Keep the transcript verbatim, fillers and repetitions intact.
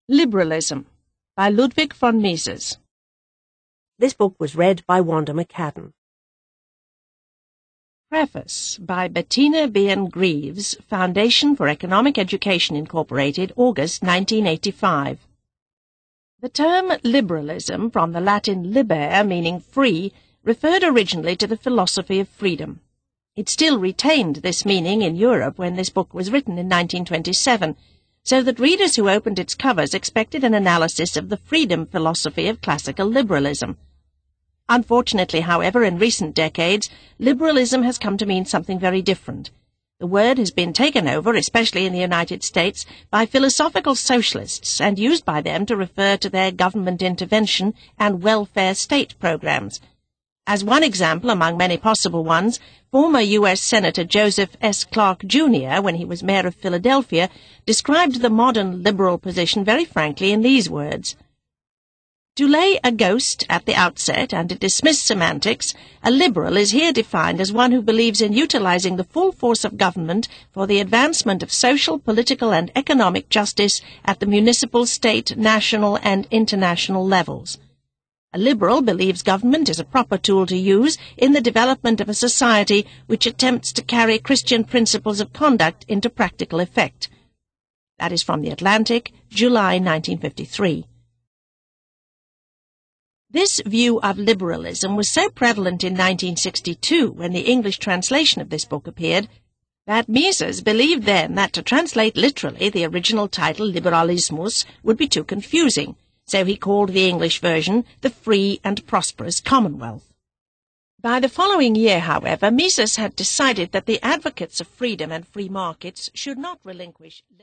Liberalism by Ludwig von Mises. This book was read by Wanda McCadden. Preface by Bettina Bien-Greaves, Foundation for Economic Education, Incorporated, August nineteen eighty-five. The term liberalism, from the Latin liber, meaning free, referred originally to the philosophy of freedom. It still retained this meaning in Europe when this book was written in nineteen twenty-seven, so that readers who opened its covers expected an analysis of the freedom philosophy of classical liberalism. Unfortunately, however, in recent decades, liberalism has come to mean something very different. The word has been taken over, especially in the United States, by philosophical socialists and used by them to refer to their government intervention and welfare state programs. As one example among many possible ones, former U S Senator Joseph S. Clark, Junior, when he was mayor of Philadelphia, described the modern liberal position very frankly in these words: "To lay a ghost at the outset and to dismiss semantics, a liberal is here defined as one who believes in utilizing the full force of government for the advancement of social, political, and economic justice at the municipal, state, national, and international levels. A liberal believes government is a proper tool to use in the development of a society which attempts to carry Christian principles of conduct into practical effect." That is from The Atlantic, July nineteen fifty-three. This view of liberalism was so prevalent in nineteen sixty-two, when the English translation of this book appeared, that Mises believed then that to translate literally the original title Liberalismus would be too confusing, so he called the English version the Free and Prosperous Commonwealth. By the following year, however, Mises had decided that the advocates of freedom and free markets should not relinquish